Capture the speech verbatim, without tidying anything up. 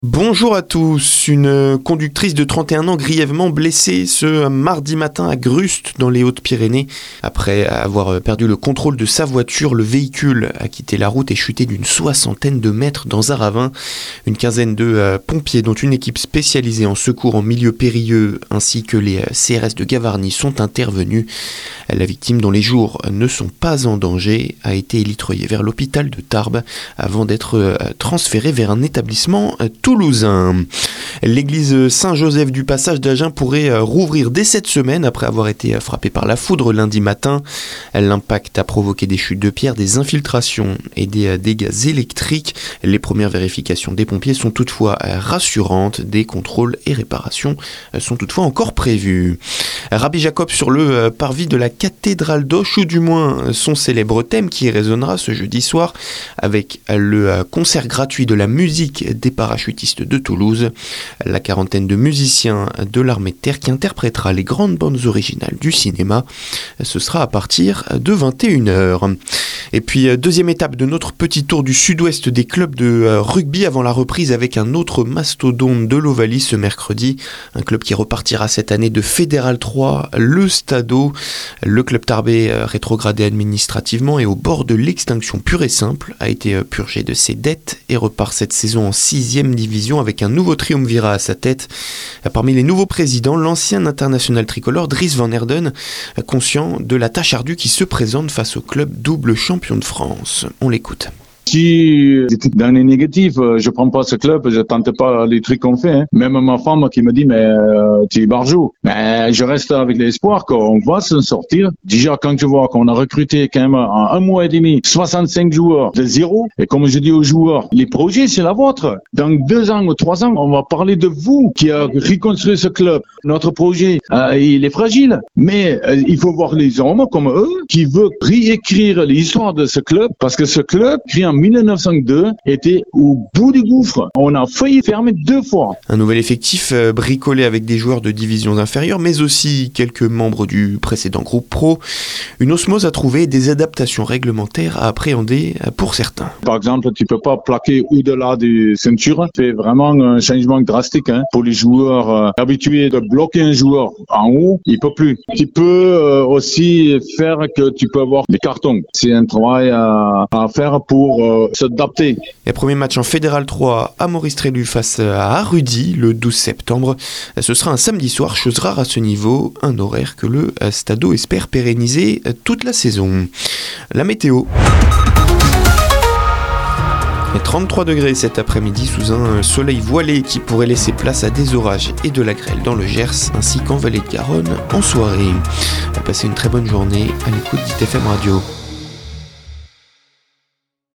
Bonjour à tous. Une conductrice de trente et un ans grièvement blessée ce mardi matin à Grust dans les Hautes-Pyrénées. Après avoir perdu le contrôle de sa voiture, le véhicule a quitté la route et chuté d'une soixantaine de mètres dans un ravin. Une quinzaine de euh, pompiers, dont une équipe spécialisée en secours en milieu périlleux, ainsi que les euh, C R S de Gavarnie sont intervenus. La victime, dont les jours ne sont pas en danger, a été élitreillée vers l'hôpital de Tarbes avant d'être euh, transférée vers un établissement euh, toulousain. L'église Saint-Joseph du Passage d'Agen pourrait rouvrir dès cette semaine après avoir été frappée par la foudre lundi matin. L'impact a provoqué des chutes de pierres, des infiltrations et des dégâts électriques. Les premières vérifications des pompiers sont toutefois rassurantes. Des contrôles et réparations sont toutefois encore prévus. Rabbi Jacob sur le parvis de la cathédrale d'Auch, ou du moins son célèbre thème qui résonnera ce jeudi soir avec le concert gratuit de la musique des parachutistes de Toulouse. La quarantaine de musiciens de l'armée de terre qui interprétera les grandes bandes originales du cinéma. Ce sera à partir de vingt et une heures. Et puis, deuxième étape de notre petit tour du sud-ouest des clubs de rugby avant la reprise avec un autre mastodonte de l'Ovalie ce mercredi. Un club qui repartira cette année de Fédéral trois, le Stadeau. Le club tarbais, rétrogradé administrativement et au bord de l'extinction pure et simple, a été purgé de ses dettes et repart cette saison en sixième division avec un nouveau triumvirat à sa tête. Parmi les nouveaux présidents, l'ancien international tricolore Dries Van Heerden, conscient de la tâche ardue qui se présente face au club double champion de France. On l'écoute. Si j'étais dans les négatifs, je prends pas ce club, je tente pas les trucs qu'on fait. Hein. Même ma femme qui me dit, mais euh, tu es barjou. Mais je reste avec l'espoir qu'on va s'en sortir. Déjà, quand je vois qu'on a recruté quand même en un mois et demi soixante-cinq joueurs de zéro, et comme je dis aux joueurs, les projets, c'est la vôtre. Dans deux ans ou trois ans, on va parler de vous qui a reconstruit ce club. Notre projet, euh, il est fragile, mais euh, il faut voir les hommes comme eux qui veulent réécrire l'histoire de ce club, parce que ce club, créé en mille neuf cent deux, était au bout du gouffre. On a failli fermer deux fois. Un nouvel effectif euh, bricolé avec des joueurs de divisions inférieures, mais aussi quelques membres du précédent groupe pro. Une osmose à trouver et des adaptations réglementaires à appréhender pour certains. Par exemple, tu peux pas plaquer au-delà des ceintures. C'est vraiment un changement drastique hein. Pour les joueurs euh, habitués de bloquer un joueur en haut, il peut plus. Tu peux euh, aussi faire que tu peux avoir des cartons. C'est un travail à, à faire pour euh, s'adapter. Le premier match en Fédéral trois à Maurice Trélu face à Arudi le douze septembre. Ce sera un samedi soir, chose rare à ce niveau, un horaire que le Stadeau espère pérenniser toute la saison. La météo. trente-trois degrés cet après-midi sous un soleil voilé qui pourrait laisser place à des orages et de la grêle dans le Gers ainsi qu'en vallée de Garonne en soirée. Passez une très bonne journée à l'écoute d'I T F M Radio.